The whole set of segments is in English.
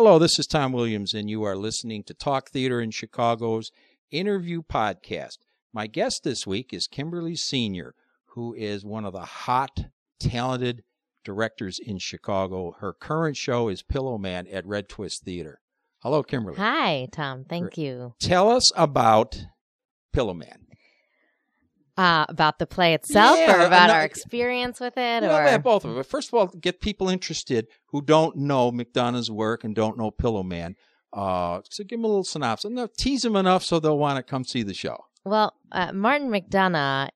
Hello, this is Tom Williams, and you are listening to Talk Theater in Chicago's interview podcast. My guest this week is Kimberly Senior, who is one of the hot, talented directors in Chicago. Her current show is Pillow Man at Red Twist Theater. Hello, Kimberly. Hi, Tom. Thank you. Tell us about Pillow Man. About the play itself, or about our experience with it, or both of it. First of all, get people interested who don't know McDonough's work and don't know Pillow Man. So give them a little synopsis. No, tease them enough so they'll want to come see the show. Well, Martin McDonagh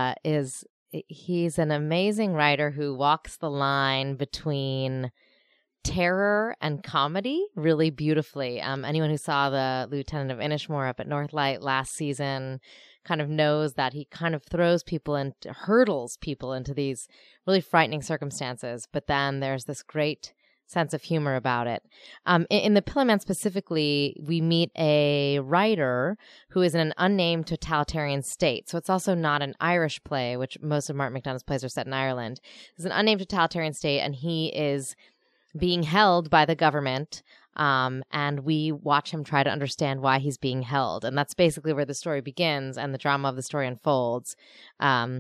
he's an amazing writer who walks the line between terror and comedy really beautifully. Anyone who saw the Lieutenant of Inishmore up at Northlight last season kind of knows that he kind of hurdles people into these really frightening circumstances. But then there's this great sense of humor about it. In the Pillow Man specifically, we meet a writer who is in an unnamed totalitarian state. So it's also not an Irish play, which most of Martin McDonagh's plays are set in Ireland. It's an unnamed totalitarian state, and he is being held by the government. And we watch him try to understand why he's being held. And that's basically where the story begins and the drama of the story unfolds. And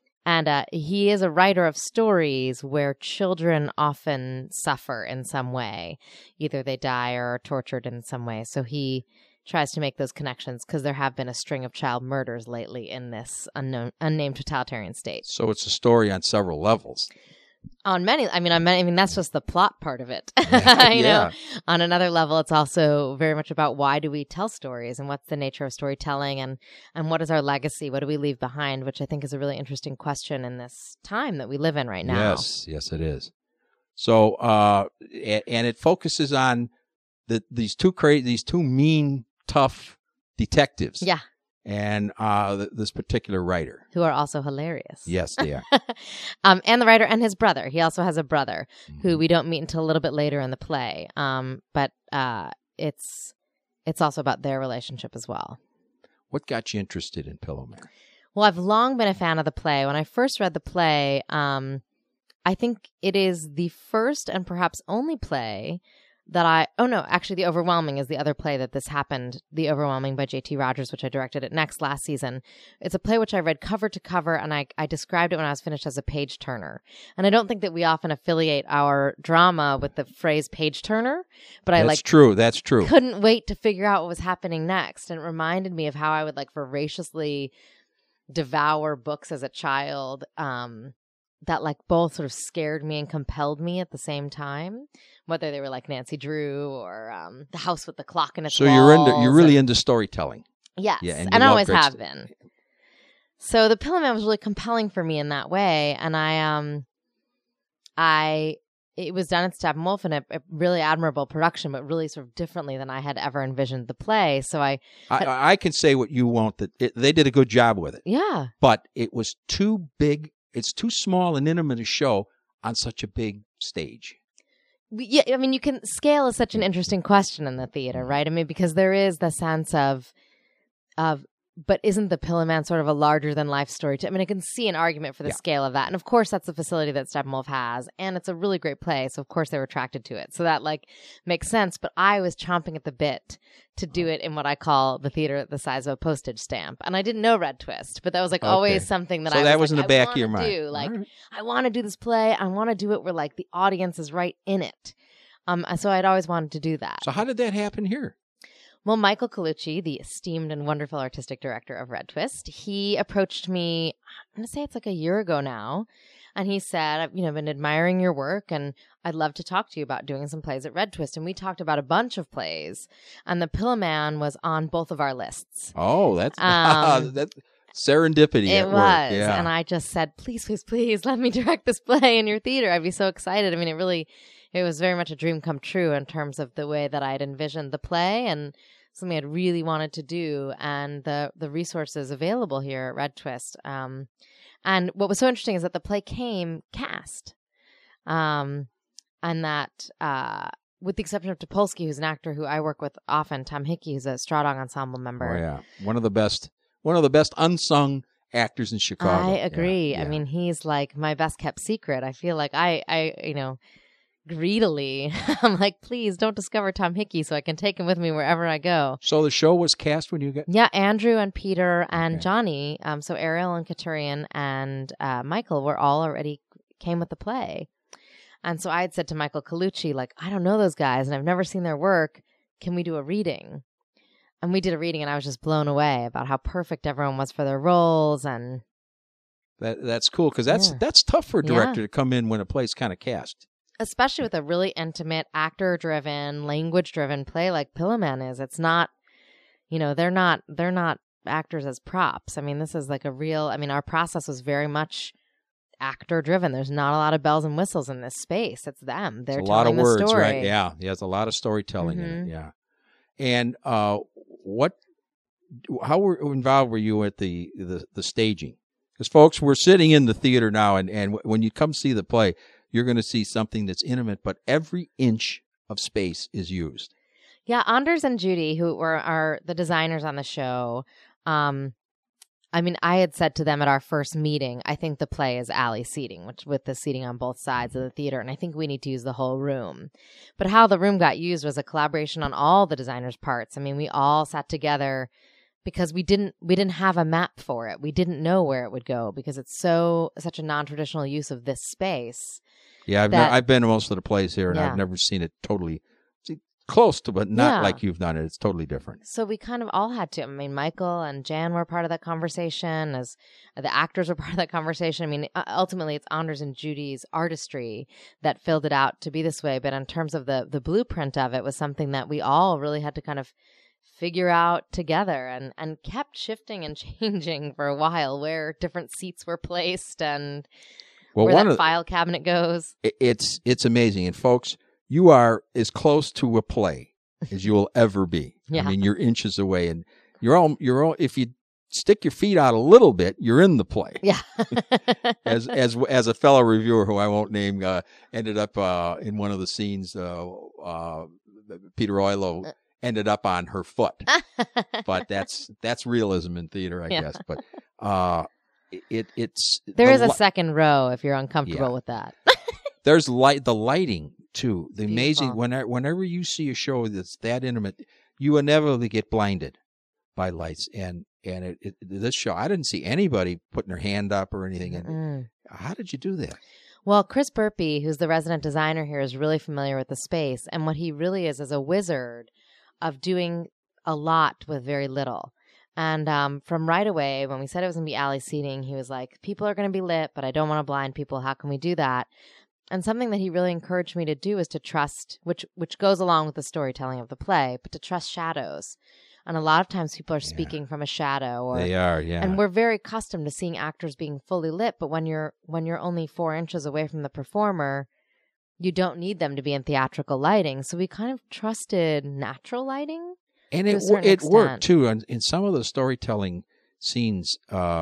he is a writer of stories where children often suffer in some way. Either they die or are tortured in some way. So he tries to make those connections because there have been a string of child murders lately in this unnamed totalitarian state. So it's a story on several levels. On many, I mean, that's just the plot part of it. you know, on another level, it's also very much about why do we tell stories and what's the nature of storytelling and what is our legacy? What do we leave behind? Which I think is a really interesting question in this time that we live in right now. Yes, it is. So, and it focuses on these two mean, tough detectives. Yeah. And this particular writer. Who are also hilarious. Yes, they are. And the writer and his brother. He also has a brother who we don't meet until a little bit later in the play. But it's also about their relationship as well. What got you interested in Pillow Man? Well, I've long been a fan of the play. When I first read the play, I think it is the first and perhaps only play that The Overwhelming is the other play that this happened. The Overwhelming by J.T. Rogers, which I directed at Next last season. It's a play which I read cover to cover, and I described it when I was finished as a page turner. And I don't think that we often affiliate our drama with the phrase page turner, but That's true. Couldn't wait to figure out what was happening next. And it reminded me of how I would voraciously devour books as a child, that both sort of scared me and compelled me at the same time, whether they were like Nancy Drew or The House with the Clock in Its Walls. So you're really into storytelling. Yes, yeah, and I always have been. So the Pillow Man was really compelling for me in that way, and it was done at Steppenwolf in a really admirable production, but really sort of differently than I had ever envisioned the play. So I can say what you want, that they did a good job with it. Yeah, but it was too big. It's too small and intimate a show on such a big stage. Yeah, I mean, scale is such an interesting question in the theater, right? I mean, because there is the sense of, but isn't the Pillow Man sort of a larger than life story? I mean, I can see an argument for the scale of that. And of course, that's the facility that Steppenwolf has. And it's a really great play. So of course they were attracted to it. So that makes sense. But I was chomping at the bit to do it in what I call the theater the size of a postage stamp. And I didn't know Red Twist, but that was always something that that was in the back of your mind. I want to do this play. I want to do it where the audience is right in it. So I'd always wanted to do that. So how did that happen here? Well, Michael Colucci, the esteemed and wonderful artistic director of Red Twist, he approached me, I'm going to say it's a year ago now, and he said, I've been admiring your work, and I'd love to talk to you about doing some plays at Red Twist. And we talked about a bunch of plays, and The Pillow Man was on both of our lists. Oh, that's serendipity. It was, and I just said, please, please, please, let me direct this play in your theater. I'd be so excited. I mean, it was very much a dream come true in terms of the way that I'd envisioned the play and something I'd really wanted to do, and the resources available here at Red Twist. And what was so interesting is that the play came cast. And that, with the exception of Topolsky, who's an actor who I work with often, Tom Hickey, who's a Straw Dog Ensemble member. Oh, yeah. One of the best unsung actors in Chicago. I agree. Yeah. I mean, he's my best kept secret. I feel like I greedily. I'm like, please don't discover Tom Hickey so I can take him with me wherever I go. So the show was cast when you got... Yeah, Andrew and Peter and Okay. Johnny, so Ariel and Katurian and Michael were all already came with the play. And so I had said to Michael Colucci, like, I don't know those guys and I've never seen their work. Can we do a reading? And we did a reading and I was just blown away about how perfect everyone was for their roles. And That's cool because that's tough for a director to come in when a play's kind of cast. Especially with a really intimate, actor-driven, language-driven play like Pillowman is. It's not, they're not actors as props. I mean, this is like our process was very much actor-driven. There's not a lot of bells and whistles in this space. It's them. They're a lot of telling the words, story. right? Yeah, there's a lot of storytelling in it. Yeah. And how involved were you at the staging? Because folks, we're sitting in the theater now, and when you come see the play, you're going to see something that's intimate, but every inch of space is used. Yeah, Anders and Judy, who are the designers on the show, I had said to them at our first meeting, I think the play is alley seating, which with the seating on both sides of the theater, and I think we need to use the whole room. But how the room got used was a collaboration on all the designers' parts. I mean, we all sat together because we didn't have a map for it. We didn't know where it would go because it's such a non-traditional use of this space. Yeah, I've been to most of the plays here, and I've never seen it totally close to, but not like you've done it. It's totally different. So we kind of all had to. I mean, Michael and Jan were part of that conversation, as the actors were part of that conversation. I mean, ultimately, it's Anders and Judy's artistry that filled it out to be this way. But in terms of the blueprint of it, was something that we all really had to kind of figure out together, and kept shifting and changing for a while where different seats were placed and where that file cabinet goes. It's amazing. And folks, you are as close to a play as you will ever be. Yeah. I mean, you're inches away, and you're all, if you stick your feet out a little bit, you're in the play. Yeah. as a fellow reviewer who I won't name ended up in one of the scenes, Peter Oilo ended up on her foot. But that's realism in theater, I guess. But there is a second row if you're uncomfortable with that. There's the lighting too. The Beautiful. Amazing. Whenever you see a show that's that intimate, you inevitably get blinded by lights. And this show, I didn't see anybody putting their hand up or anything. And how did you do that? Well, Chris Burpee, who's the resident designer here, is really familiar with the space, and what he really is a wizard of doing a lot with very little. And from right away, when we said it was going to be alley seating, he was like, people are going to be lit, but I don't want to blind people. How can we do that? And something that he really encouraged me to do is to trust, which goes along with the storytelling of the play, but to trust shadows. And a lot of times people are speaking from a shadow. They are, yeah. And we're very accustomed to seeing actors being fully lit, but when you're only 4 inches away from the performer, you don't need them to be in theatrical lighting. So we kind of trusted natural lighting. And it worked, too. In some of the storytelling scenes,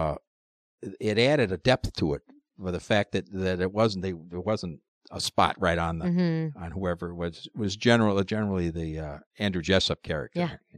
it added a depth to it for the fact that it wasn't there wasn't a spot right on the on whoever it was generally the Andrew Jessup character. Yeah.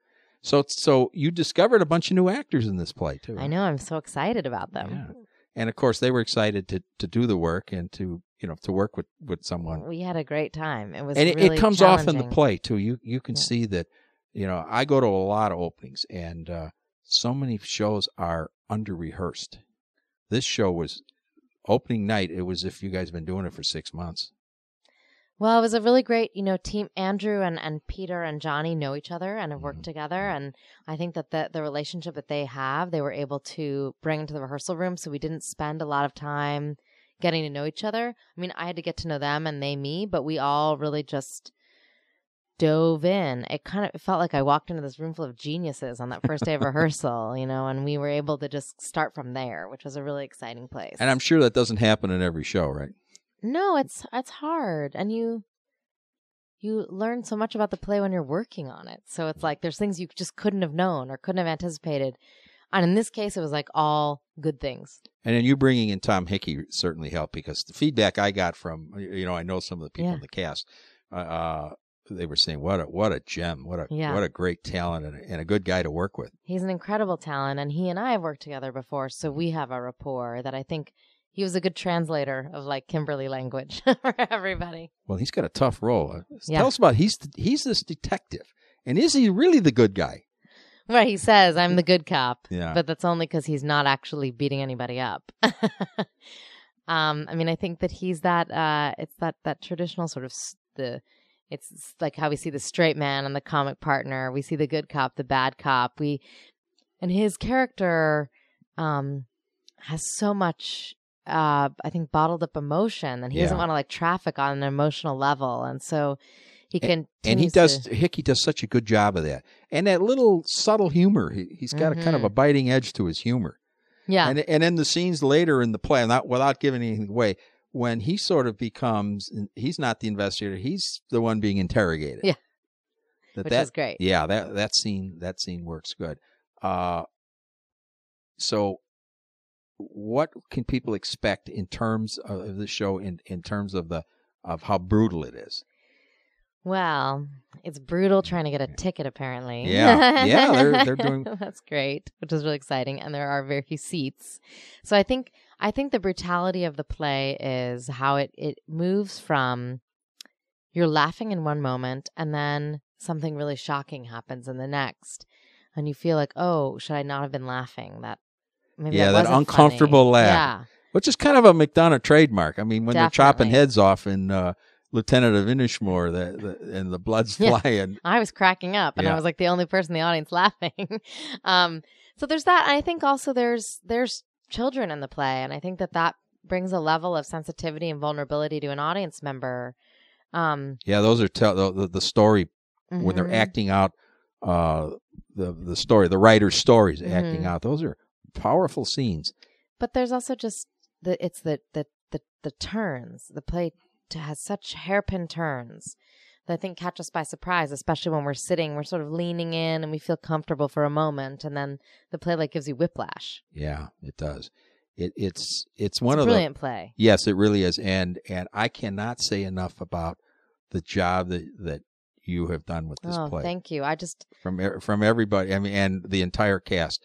So you discovered a bunch of new actors in this play, too. I know. I'm so excited about them. Yeah. And, of course, they were excited to do the work and to work with someone. We had a great time. It was and really it comes off in the play, too. You can see that, I go to a lot of openings, and so many shows are under-rehearsed. This show was opening night. It was if you guys have been doing it for 6 months. Well, it was a really great, team. Andrew and Peter and Johnny know each other and have worked together. And I think that the relationship that they have, they were able to bring into the rehearsal room. So we didn't spend a lot of time getting to know each other. I mean, I had to get to know them and they me, but we all really just dove in. It felt like I walked into this room full of geniuses on that first day of rehearsal, and we were able to just start from there, which was a really exciting place. And I'm sure that doesn't happen in every show, right? No, it's hard, and you learn so much about the play when you're working on it. So it's like there's things you just couldn't have known or couldn't have anticipated, and in this case, it was like all good things. And then you bringing in Tom Hickey certainly helped because the feedback I got from I know some of the people in the cast, they were saying what a gem, what a great talent and a good guy to work with. He's an incredible talent, and he and I have worked together before, so we have a rapport that I think he was a good translator of like Kimberly language for everybody. Well, he's got a tough role. Yeah. Tell us about he's this detective, and is he really the good guy? Right, he says, I'm the good cop, Yeah. but that's only because he's not actually beating anybody up. I mean, I think that he's that, it's that traditional sort of, it's like how we see the straight man and the comic partner. We see the good cop, the bad cop. And his character has so much, I think, bottled up emotion, and he doesn't want to like traffic on an emotional level. And so he can, and Hickey does such a good job of that. And that little subtle humor, he's got a kind of a biting edge to his humor. Yeah. And in the scenes later in the play, not without giving anything away, when he sort of becomes, he's not the investigator, he's the one being interrogated. Yeah. Which is great. Yeah, that scene works good. So what can people expect in terms of the show, in terms of how brutal it is? Well, it's brutal trying to get a ticket, apparently. Yeah, they're doing. That's great, which is really exciting, and there are very few seats. So I think the brutality of the play is how it moves from you're laughing in one moment, and then something really shocking happens in the next, and you feel like, oh, should I not have been laughing? That uncomfortable funny. laugh, which is kind of a McDonough trademark. I mean, when they're chopping heads off in Lieutenant of Inishmore, and the blood's flying. I was cracking up, and I was like the only person in the audience laughing. So there's that. I think also there's children in the play, and I think that brings a level of sensitivity and vulnerability to an audience member. Those are the story when they're acting out the story, the writer's stories acting out. Those are powerful scenes. But there's also just the turns. The play has such hairpin turns that I think catch us by surprise, especially when we're sort of leaning in and we feel comfortable for a moment, and then the play like gives you whiplash. Yeah, it does. It's a brilliant play. Yes, it really is, and I cannot say enough about the job that you have done with this play. Thank you. I just from everybody. I mean, and the entire cast.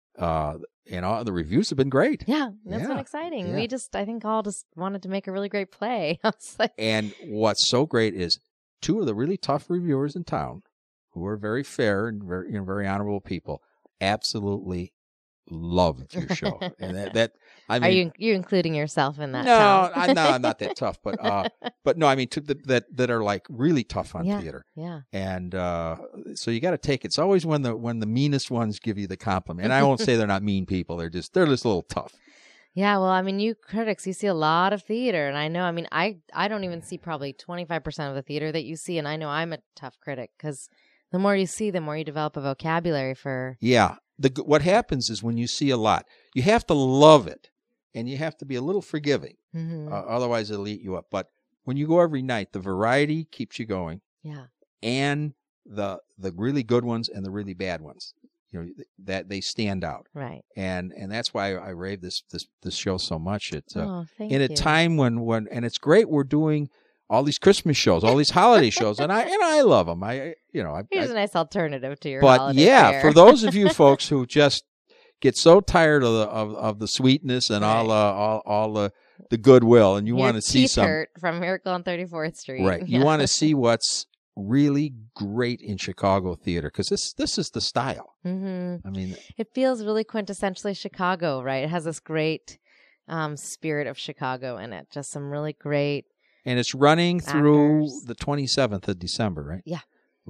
And all the reviews have been great. Yeah, that's been exciting. Yeah. We I think all just wanted to make a really great play. And what's so great is two of the really tough reviewers in town, who are very fair and very honorable people, absolutely loved your show. And that I mean, are you including yourself in that? No, I'm not that tough, but no, I mean that are like really tough on theater. Yeah. And so you got to take it. It's always when the meanest ones give you the compliment. And I won't say they're not mean people. They're just a little tough. Yeah, well, I mean, you critics, you see a lot of theater, and I know. I mean, I don't even see probably 25% of the theater that you see, and I know I'm a tough critic because the more you see, the more you develop a vocabulary for. Yeah. What happens is when you see a lot, you have to love it, and you have to be a little forgiving. Otherwise, it'll eat you up. But when you go every night, the variety keeps you going. Yeah. And the really good ones and the really bad ones, that they stand out. Right. And that's why I rave this show so much. It's thank in a you. time when and it's great. We're doing all these Christmas shows, all these holiday shows, and I love them. Here's a nice alternative to your. But holiday fare. for those of you folks who just get so tired of the sweetness and all the goodwill, and you want to see some from Miracle on 34th Street, right? You want to see what's really great in Chicago theater, because this is the style. Mm-hmm. I mean, it feels really quintessentially Chicago, right? It has this great spirit of Chicago in it. Just some really great. And it's running through actors. the 27th of December, right? Yeah.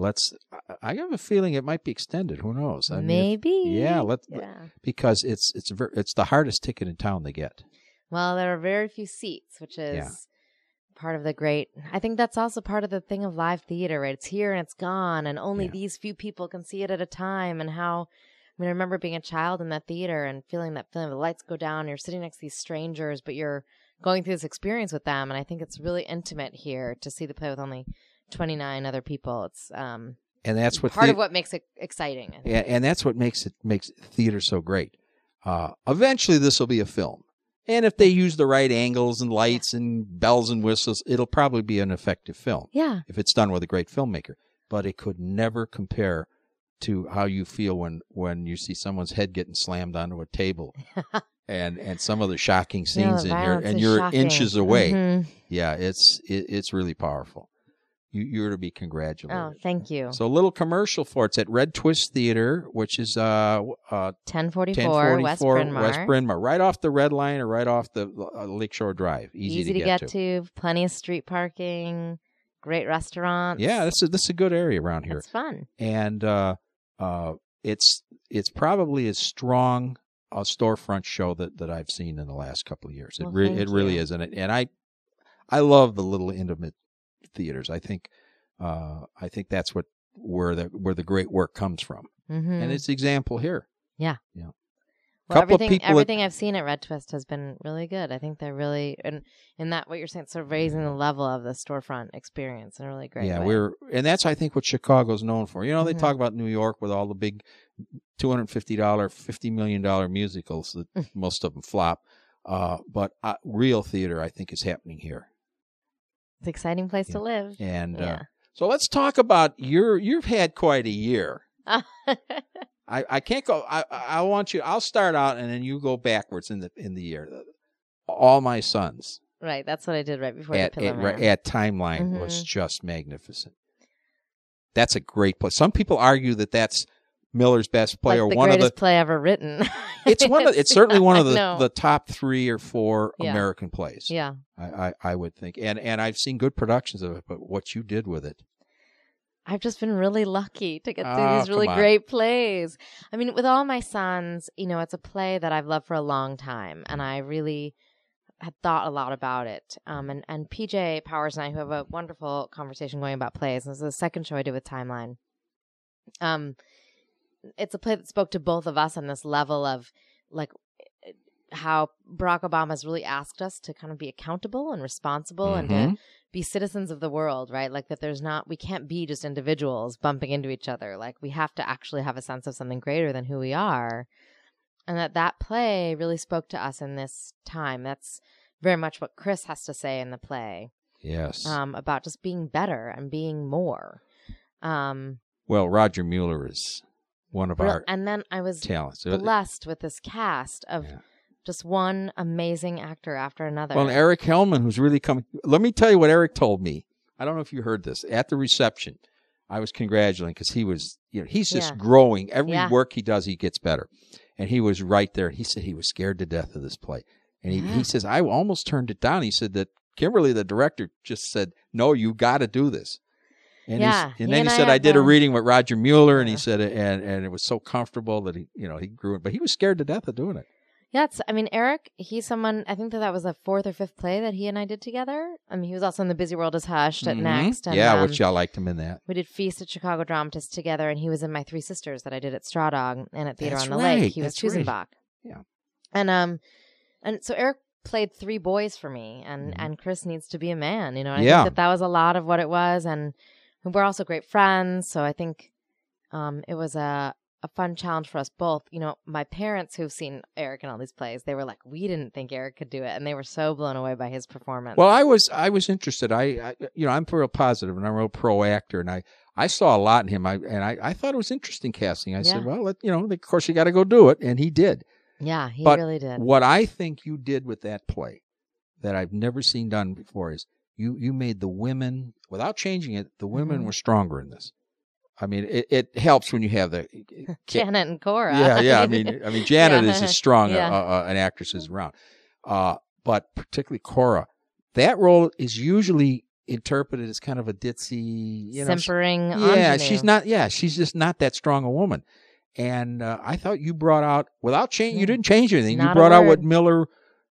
I have a feeling it might be extended. Who knows? Maybe. Because it's the hardest ticket in town to get. Well, there are very few seats, which is part of the great. I think that's also part of the thing of live theater, right? It's here and it's gone, and only these few people can see it at a time. And how, I remember being a child in that theater and feeling the lights go down. You're sitting next to these strangers, but you're going through this experience with them. And I think it's really intimate here to see the play with only 29 other people. It's and that's what part of what makes it exciting. I think. And that's what makes theater so great. Eventually, this will be a film, and if they use the right angles and lights and bells and whistles, it'll probably be an effective film. Yeah, if it's done with a great filmmaker. But it could never compare to how you feel when you see someone's head getting slammed onto a table and some of the shocking the scenes in here, violence and is you're shocking. inches away. Mhm. Yeah, it's really powerful. You're to be congratulated. Oh, thank you. So a little commercial for it's at Red Twist Theater, which is 1044 West Bryn Mawr. West Bryn Mawr, right off the Red Line or right off the Lakeshore Drive. Easy to get to. Plenty of street parking, great restaurants. Yeah, this is a good area around here. It's fun. And it's probably as strong a storefront show that I've seen in the last couple of years. Well, It really is, and I love the little intimate theaters. I think that's where the great work comes from, and it's an example here. Yeah. Yeah. Well, everything I've seen at Red Twist has been really good. I think they're really in that what you're saying, sort of raising the level of the storefront experience in a really great way. And that's I think what Chicago's known for. You know, they talk about New York with all the big $250, $50 million musicals that most of them flop, but real theater I think is happening here. It's an exciting place to live. And so let's talk about you've had quite a year. I can't go. I want you. I'll start out and then you go backwards in the year. All My Sons. Right, that's what I did right before the Pillow Man. At Timeline was just magnificent. That's a great play. Some people argue that that's Miller's best play, like or the one of the greatest play ever written. It's certainly one of the top 3 or 4 American plays. Yeah, I would think, and I've seen good productions of it, but what you did with it. I've just been really lucky to get through these really great plays. I mean, with All My Sons, it's a play that I've loved for a long time, and I really had thought a lot about it. And PJ Powers and I, who have a wonderful conversation going about plays, and this is the second show I did with Timeline. It's a play that spoke to both of us on this level of like how Barack Obama has really asked us to kind of be accountable and responsible and to be citizens of the world, right? Like that we can't be just individuals bumping into each other. Like we have to actually have a sense of something greater than who we are. And that play really spoke to us in this time. That's very much what Chris has to say in the play. Yes. About just being better and being more. Well, Roger Mueller is one of our and then I was talents. Blessed with this cast of just one amazing actor after another. Well, and Eric Hellman, who's really coming. Let me tell you what Eric told me. I don't know if you heard this. At the reception, I was congratulating because he was, he's just growing. Every work he does, he gets better. And he was right there. He said he was scared to death of this play. And he says, I almost turned it down. He said that Kimberly, the director, just said, no, you got to do this. And then he said, I did a reading with Roger Mueller, and he said, and it was so comfortable that he grew it. But he was scared to death of doing it. Yeah, Eric, he's someone, I think that was the 4th or 5th play that he and I did together. I mean, he was also in The Busy World is Hushed at Next. And, which I liked him in that. We did Feast at Chicago Dramatists together, and he was in My Three Sisters that I did at Straw Dog and at Theater on the Lake. He was Chusenbach. Yeah. And so Eric played 3 boys for me, and Chris needs to be a man, I think that was a lot of what it was, and we're also great friends, so I think it was a fun challenge for us both. My parents who've seen Eric in all these plays, they were like, we didn't think Eric could do it, and they were so blown away by his performance. Well, I was interested. I'm real positive, and I'm a real pro actor, and I saw a lot in him. I thought it was interesting casting. I said, well, of course you got to go do it, and he did. Yeah, he really did. What I think you did with that play that I've never seen done before is you made the women, without changing it, the women were stronger in this. I mean, it helps when you have the Janet and Cora. Yeah. I mean, Janet is as strong an actress as around, but particularly Cora. That role is usually interpreted as kind of a ditzy, simpering. Ingenue. She's just not that strong a woman. And I thought you brought out without change. You didn't change anything. You brought out what Miller,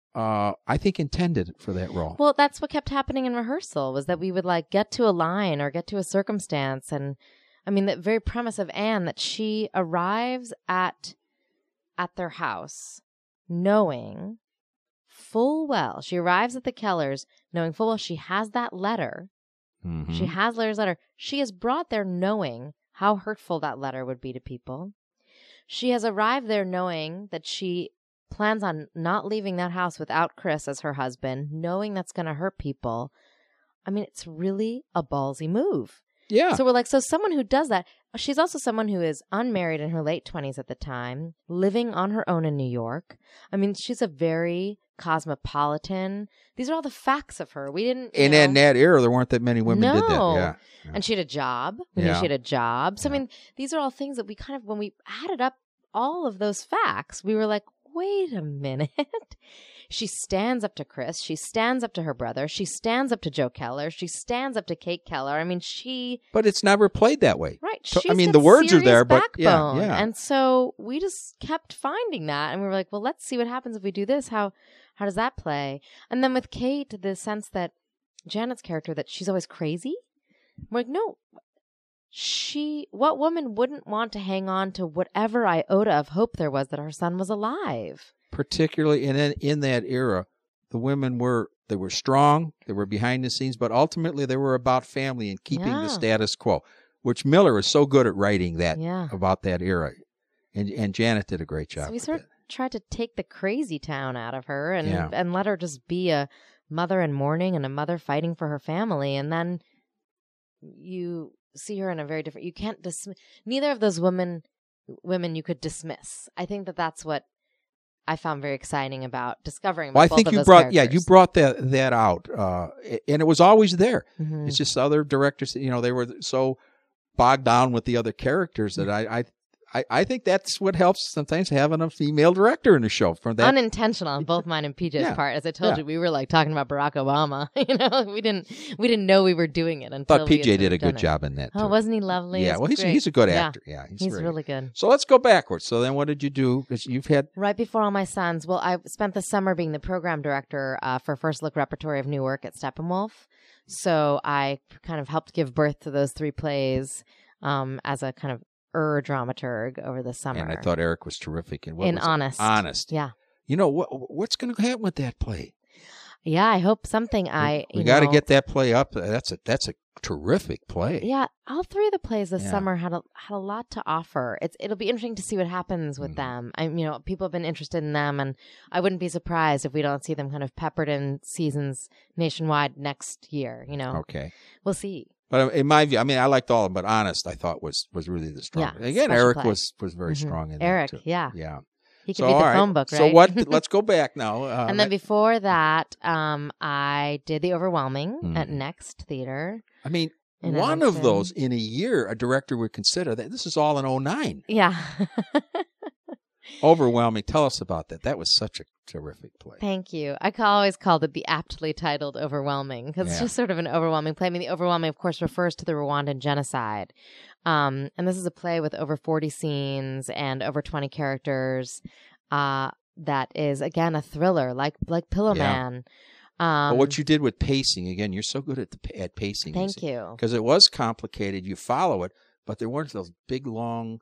I think, intended for that role. Well, that's what kept happening in rehearsal was that we would get to a line or get to a circumstance and. I mean, the very premise of Anne, that she arrives at their house knowing full well, she arrives at the Kellers knowing full well she has that letter. Mm-hmm. She has Larry's letter. She is brought there knowing how hurtful that letter would be to people. She has arrived there knowing that she plans on not leaving that house without Chris as her husband, knowing that's going to hurt people. I mean, it's really a ballsy move. Yeah. So we're like, so someone who does that, she's also someone who is unmarried in her late 20s at the time, living on her own in New York. I mean, she's a very cosmopolitan. These are all the facts of her. We didn't. And in that era, there weren't that many women did that. Yeah. And she had a job. We knew she had a job. So, I mean, these are all things that we kind of, when we added up all of those facts, we were like, wait a minute. She stands up to Chris. She stands up to her brother. She stands up to Joe Keller. She stands up to Kate Keller. I mean, But it's never played that way. Right. So, I mean, the words are there, but backbone. yeah. And so we just kept finding that. And we were like, well, let's see what happens if we do this. How does that play? And then with Kate, the sense that Janet's character, that she's always crazy. We're like, no. What woman wouldn't want to hang on to whatever iota of hope there was that her son was alive? Particularly in that era, the women were strong, they were behind the scenes, but ultimately they were about family and keeping the status quo, which Miller is so good at writing that about that era. And Janet did a great job. So we sort of tried to take the crazy town out of her and let her just be a mother in mourning and a mother fighting for her family. And then you see her in a very different, you can't dismiss, neither of those women you could dismiss. I think that's what I found very exciting about discovering. Well, I think you brought that out, and it was always there. Mm-hmm. It's just other directors, they were so bogged down with the other characters that I think that's what helps sometimes having a female director in the show. From that, unintentional on both mine and PJ's part. As I told you, we were like talking about Barack Obama. We didn't know we were doing it until. But PJ did a good job in that. Oh, wasn't he lovely? Yeah, well, he's a good actor. Yeah, he's really good. So let's go backwards. So then, what did you do? Because you've had right before All My Sons. Well, I spent the summer being the program director for First Look Repertory of Newark at Steppenwolf. So I kind of helped give birth to those 3 plays as a kind of dramaturg over the summer. And I thought Eric was terrific. In Honest. Honest. Yeah. What's going to happen with that play? Yeah, I hope something. We got to get that play up. That's a terrific play. Yeah, all 3 of the plays this summer had a lot to offer. It'll be interesting to see what happens with them. People have been interested in them, and I wouldn't be surprised if we don't see them kind of peppered in seasons nationwide next year. Okay, we'll see. But in my view, I mean, I liked all of them, but Honest, I thought was really the strongest. Yeah, again, Eric was very strong in Eric, that too. Yeah. He could be the phone book, right? So let's go back now. And then before that, I did The Overwhelming at Next Theater. I mean, one of those in a year, a director would consider that. This is all in 2009. Yeah. Overwhelming. Tell us about that. That was such a terrific play. Thank you. I always called it the aptly titled Overwhelming because it's just sort of an overwhelming play. I mean, the Overwhelming, of course, refers to the Rwandan genocide. And this is a play with over 40 scenes and over 20 characters that is, again, a thriller like Pillowman. But what you did with pacing, again, you're so good at pacing. Thank you. Because it was complicated. You follow it, but there weren't those big, long,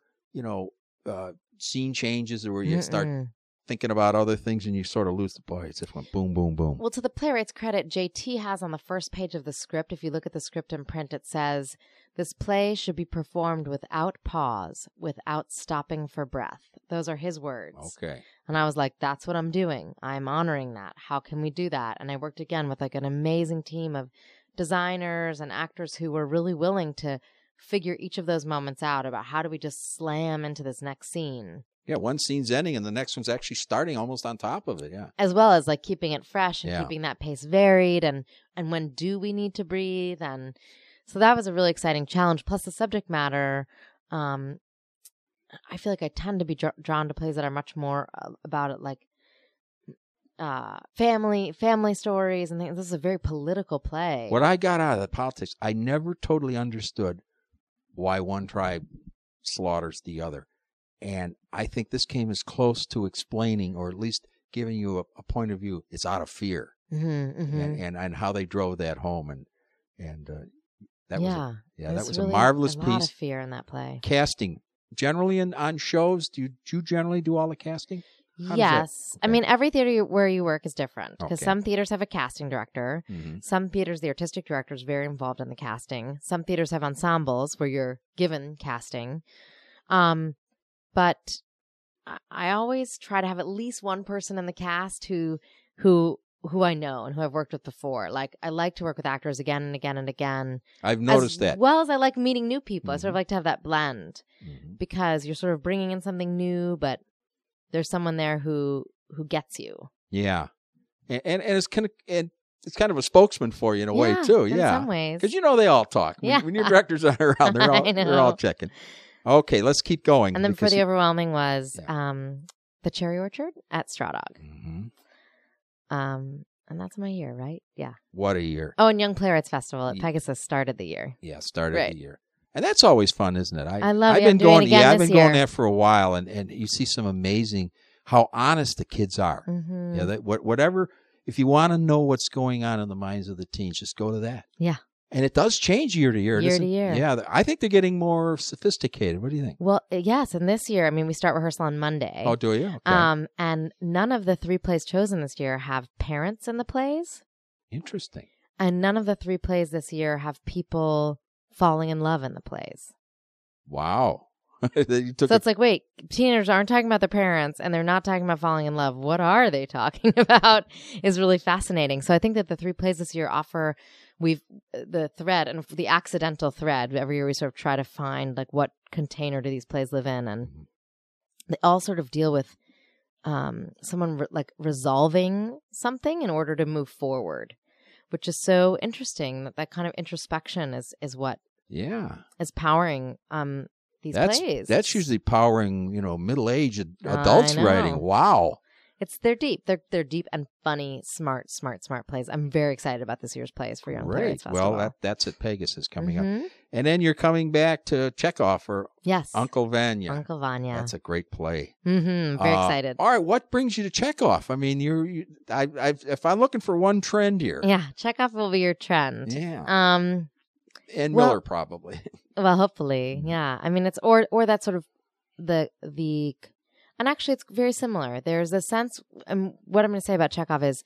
scene changes where you start thinking about other things and you sort of lose the boy. It just went boom, boom, boom. Well, to the playwright's credit, JT has on the first page of the script, if you look at the script in print, it says, this play should be performed without pause, without stopping for breath. Those are his words. Okay. And I was like, that's what I'm doing. I'm honoring that. How can we do that? And I worked again with an amazing team of designers and actors who were really willing to figure each of those moments out about how do we just slam into this next scene. Yeah, one scene's ending and the next one's actually starting almost on top of it, yeah. As well as keeping it fresh and keeping that pace varied and when do we need to breathe? And so that was a really exciting challenge. Plus the subject matter, I feel like I tend to be drawn to plays that are much more about it family stories and things. This is a very political play. What I got out of the politics, I never totally understood why one tribe slaughters the other. And I think this came as close to explaining, or at least giving you a point of view. It's out of fear, and how they drove that home, and that was really a marvelous a piece. Lot of fear in that play. Casting generally on shows. Do you generally do all the casting? Yes. Okay. I mean, every theater where you work is different because some theaters have a casting director. Mm-hmm. Some theaters, the artistic director is very involved in the casting. Some theaters have ensembles where you're given casting. But I always try to have at least one person in the cast who who I know and who I've worked with before. Like, I like to work with actors again and again and again. I've noticed that. As well as I like meeting new people. I sort of Mhm. like to have that blend because you're sort of bringing in something new, but there's someone there who gets you. Yeah, and it's kind of a spokesman for you in a way Yeah, too. in Yeah, some ways. because they all talk. Yeah. When your directors are around, they're I all know. checking. Okay, let's keep going. And then for because the overwhelming was the Cherry Orchard at Straw Dog. Mhm. And that's my year, right? Yeah. What a year! Oh, and Young Playwrights Festival at Pegasus started the year. Yeah, started Right. the year, and that's always fun, isn't it? I love I've it. been I'm doing going. it again Yeah, I've this been going year. there for a while, and you see some amazing how honest the kids are. Mm-hmm. Yeah, whatever. If you want to know what's going on in the minds of the teens, just go to that. Yeah. And it does change year to year. Year to year. Yeah, I think they're getting more sophisticated. What do you think? Well, yes. And this year, I mean, we start rehearsal on Monday. Oh, do you? Okay. And none of the 3 plays chosen this year have parents in the plays. Interesting. And none of the 3 plays this year have people falling in love in the plays. Wow. So it's like, wait, teenagers aren't talking about their parents and they're not talking about falling in love. What are they talking about is really fascinating. So I think that the 3 plays this year offer the thread and the accidental thread. Every year we sort of try to find like what container do these plays live in, and they all sort of deal with someone resolving something in order to move forward, which is so interesting. That kind of introspection is what is powering these plays. That's usually powering middle-aged adults writing. Wow. They're deep. They're deep and funny, smart plays. I'm very excited about this year's plays for Young Playwrights Festival. Well, that's at Pegasus coming up. And then you're coming back to Chekhov for Uncle Vanya. Uncle Vanya. That's a great play. Very excited. All right, what brings you to Chekhov? I mean, if I'm looking for one trend here. Yeah, Chekhov will be your trend. Yeah. And Miller probably. Well, hopefully, yeah. I mean, it's or that's sort of the. And actually, it's very similar. There's a sense, and what I'm going to say about Chekhov is,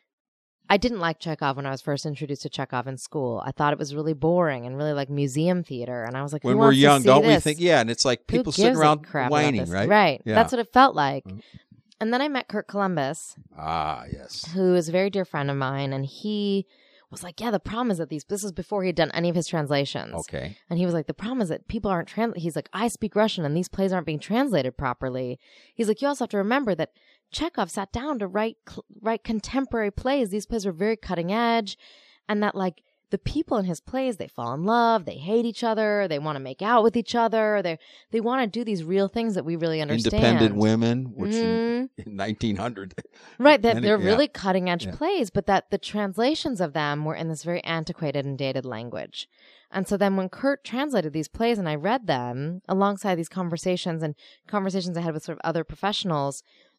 I didn't like Chekhov when I was first introduced to Chekhov in school. I thought it was really boring and really like museum theater. And I was like, when we're young, don't we think? Yeah, and it's like people sitting around whining, right? Right. Yeah. That's what it felt like. And then I met Kurt Columbus. Ah, yes. Who is a very dear friend of mine, and he was like, yeah, the problem is that this was before he had done any of his translations. Okay. And he was like, the problem is that people aren't he's like, I speak Russian and these plays aren't being translated properly. He's like, you also have to remember that Chekhov sat down to write contemporary plays. These plays were very cutting edge, and that like the people in his plays, they fall in love, they hate each other, they want to make out with each other, they want to do these real things that we really understand. Independent women, which in 1900. Right, that they're really cutting edge plays, but that the translations of them were in this very antiquated and dated language. And so then when Kurt translated these plays and I read them alongside these conversations I had with sort of other professionals,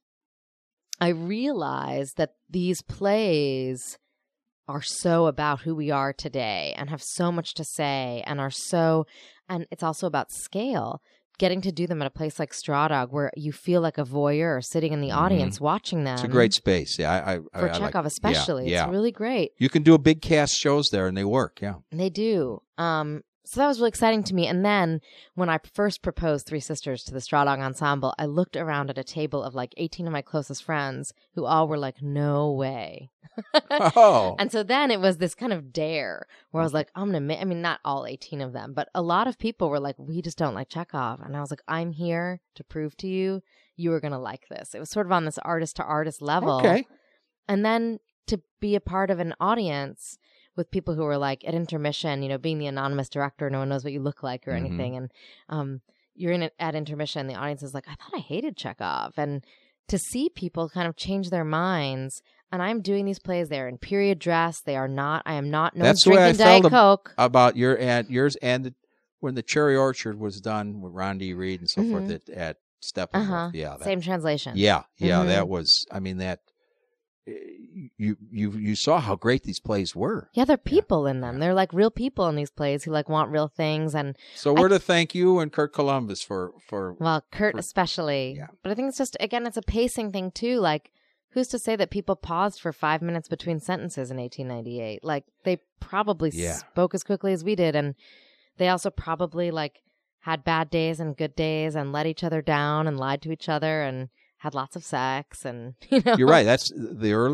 I realized that these plays are so about who we are today and have so much to say and and it's also about scale. Getting to do them at a place like Straw Dog where you feel like a voyeur sitting in the audience watching them. It's a great space. Yeah, for Chekhov especially. It's really great. You can do a big cast shows there and they work, yeah. They do. So that was really exciting to me. And then when I first proposed Three Sisters to the Straw Dog Ensemble, I looked around at a table of like 18 of my closest friends who all were like, no way. Oh. And so then it was this kind of dare where I was like, not all 18 of them, but a lot of people were like, we just don't like Chekhov. And I was like, I'm here to prove to you, you are going to like this. It was sort of on this artist to artist level. Okay. And then to be a part of an audience with people who were like at intermission, being the anonymous director, no one knows what you look like or anything. And you're in it at intermission. The audience is like, I thought I hated Chekhov. And to see people kind of change their minds. And I'm doing these plays. They're in period dress. I am not. No one's drinking Diet Coke. About yours and when the Cherry Orchard was done with Ron D. Reed and so forth at Steppenwolf. Yeah. Same translation. Yeah. Yeah. That was, that. You saw how great these plays were. Yeah, they're people in them. They're like real people in these plays who like want real things. And so we're to thank you and Kurt Columbus for Kurt especially. Yeah. But I think it's just, again, it's a pacing thing too. Like, who's to say that people paused for 5 minutes between sentences in 1898? Like, they probably spoke as quickly as we did, and they also probably like had bad days and good days and let each other down and lied to each other and had lots of sex and You're right. That's the early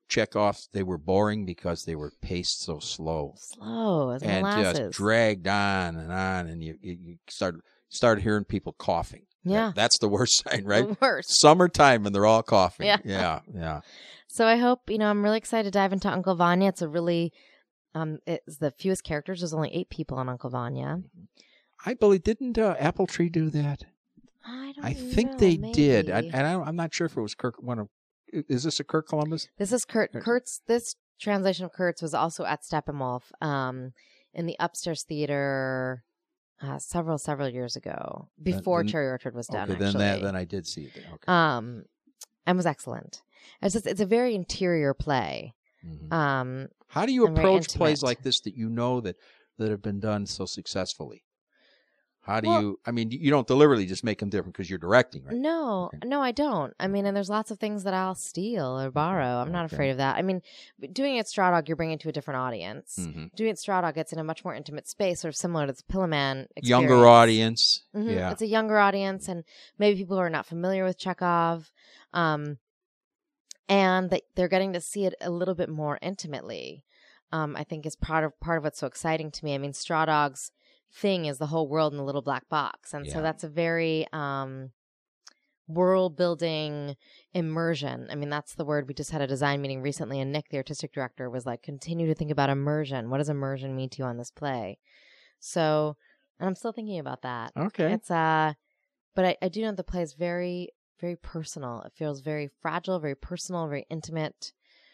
Chekhov's, they were boring because they were paced so slow. Slow as And molasses. just dragged on, and you started hearing people coughing. Yeah. That's the worst sign, right? The worst. Summertime and they're all coughing. Yeah. Yeah. So I hope, I'm really excited to dive into Uncle Vanya. It's a really, it's the fewest characters. There's only 8 people on Uncle Vanya. I believe, didn't Apple Tree do that? I think know, they maybe. did. I'm not sure if it was Kirk. Is this a Kirk Columbus? This is Kurt. This translation of Kurt's was also at Steppenwolf in the Upstairs Theater several years ago, before Cherry Orchard was done. Okay, actually. then I did see it. Okay. And was excellent. It's a very interior play. Mm-hmm. How do you and very approach plays intimate. like this that you know that have been done so successfully? How do you? I mean, you don't deliberately just make them different because you're directing, right? No, I don't. I mean, and there's lots of things that I'll steal or borrow. I'm not afraid of that. I mean, doing it at Straw Dog, you're bringing it to a different audience. Mm-hmm. Doing it at Straw Dog, it's in a much more intimate space, sort of similar to the Pillaman experience. Younger audience. Mm-hmm. Yeah. It's a younger audience, and maybe people who are not familiar with Chekhov. And that they're getting to see it a little bit more intimately. I think is part of what's so exciting to me. I mean, Straw Dog's thing is the whole world in the little black box, and so that's a very world building immersion. I mean, that's the word. We just had a design meeting recently, and Nick, the artistic director, was like, continue to think about immersion. What does immersion mean to you on this play? So, and I'm still thinking about that. Okay. It's but I do know the play is very, very personal. It feels very fragile, very personal, very intimate.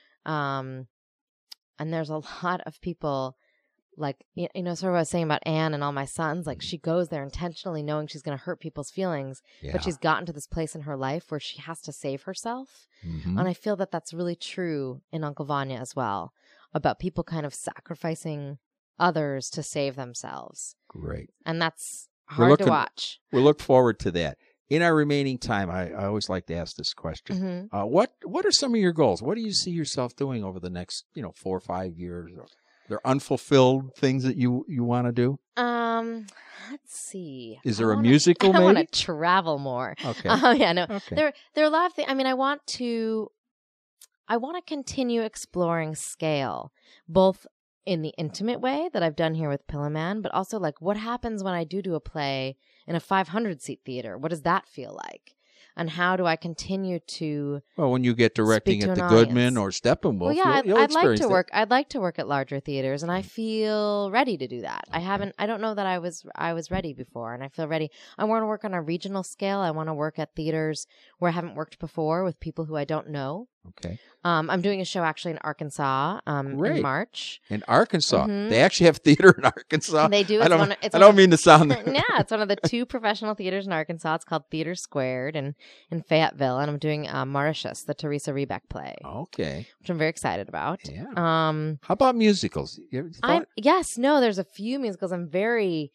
And there's a lot of people, like, sort of what I was saying about Anne and All My Sons. Like, she goes there intentionally knowing she's going to hurt people's feelings, but she's gotten to this place in her life where she has to save herself. Mm-hmm. And I feel that that's really true in Uncle Vanya as well, about people kind of sacrificing others to save themselves. Great. And that's hard to watch. We look forward to that. In our remaining time, I always like to ask this question. Mm-hmm. What are some of your goals? What do you see yourself doing over the next 4 or 5 years? Are there unfulfilled things that you want to do? Let's see. Is there a musical? Maybe? I want to travel more. Okay. Okay. There are a lot of things. I mean, I want to continue exploring scale, both in the intimate way that I've done here with Pillaman, but also like what happens when I do a play in a 500-seat theater? What does that feel like? And how do I continue to? Well, when you get directing at the Goodman or Steppenwolf, well, yeah, you'll I'd like to that. work. I'd like to work at larger theaters, and I feel ready to do that. Okay. I don't know that I was ready before, and I feel ready. I want to work on a regional scale. I want to work at theaters where I haven't worked before with people who I don't know. Okay. I'm doing a show actually in Arkansas in March. In Arkansas, Mm-hmm. They actually have theater in Arkansas. They do. I don't mean to sound. Yeah, it's one of the 2 professional theaters in Arkansas. It's called Theater Squared in Fayetteville, and I'm doing Mauritius, the Teresa Rebeck play. Okay. Which I'm very excited about. Yeah. How about musicals? There's a few musicals I'm very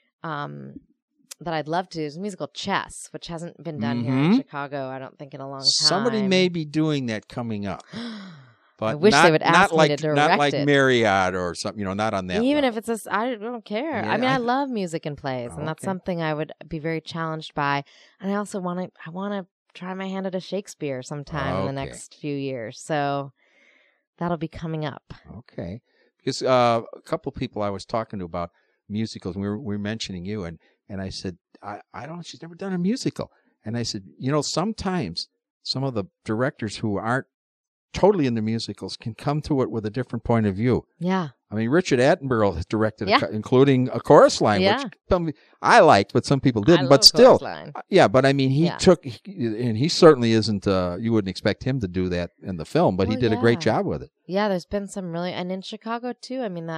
that I'd love to do. There's a musical Chess, which hasn't been done here in Chicago, I don't think, in a long time. Somebody may be doing that coming up. But I wish they would ask me to direct not like it. Marriott or something, not on that Even level. if it's I don't care. Yeah, I mean, I love music and plays, and that's Okay. something I would be very challenged by. And I also want to try my hand at a Shakespeare sometime in the next few years. So that'll be coming up. Okay. Because a couple people I was talking to about musicals, and we were mentioning you, and I said, I don't, she's never done a musical. And I said, sometimes some of the directors who aren't totally into musicals can come to it with a different point of view. Yeah. I mean, Richard Attenborough has directed, including A Chorus Line, which I liked, but some people didn't. But still, but I mean, he took, and he certainly isn't, you wouldn't expect him to do that in the film, but he did a great job with it. Yeah, there's been some really, and in Chicago too, I mean,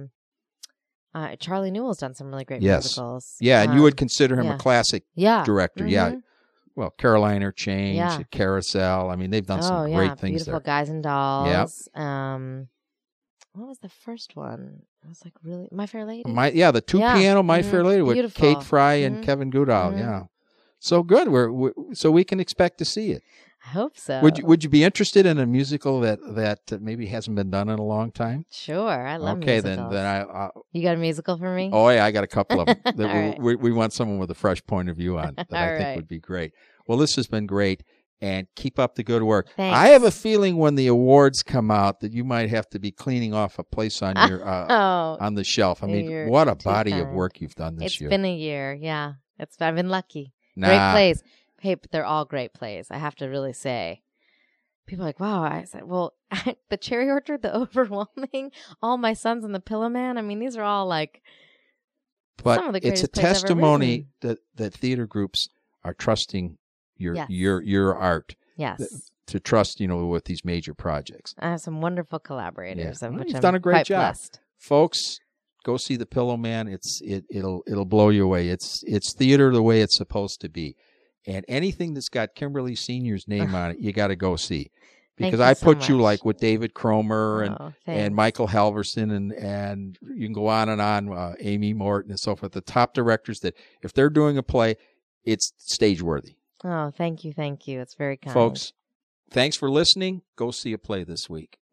Charlie Newell's done some really great musicals. Yeah, and you would consider him a classic director. Mm-hmm. Yeah. Well, Caroline or Change, Carousel. I mean, they've done some great things Beautiful there. Guys and Dolls. Yeah. What was the first one? It was like really My Fair Lady. The 2-piano My Fair Lady with Beautiful. Kate Fry and Kevin Goodall. Mm-hmm. Yeah, so good. So we can expect to see it. I hope so. Would you be interested in a musical that maybe hasn't been done in a long time? Sure, I love musicals. musicals. Then I you got a musical for me? Oh yeah, I got a couple of them. Right. we want someone with a fresh point of view on that I think would be great. Well, this has been great. and keep up the good work. Thanks. I have a feeling when the awards come out that you might have to be cleaning off a place on your on the shelf. I mean, what a body of work you've done this year. It's been a year, yeah. I've been lucky. Nah. Great plays. Hey, but they're all great plays, I have to really say. People are like, wow. I said, well, The Cherry Orchard, The Overwhelming, All My Sons and the Pillow Man. I mean, these are all like some of the greatest it's a plays testimony that theater groups are trusting your art. Yes. To trust, with these major projects. I have some wonderful collaborators. Yeah. Which You've I'm done a great quite job. Blessed. Folks, go see The Pillow Man. It'll blow you away. It's theater the way it's supposed to be. And anything that's got Kimberly Senior's name on it, you got to go see. Because I put you like with David Cromer and Michael Halverson and you can go on and on, Amy Morton and so forth, the top directors that if they're doing a play, it's stage worthy. Oh, thank you. It's very kind. Folks, thanks for listening. Go see a play this week.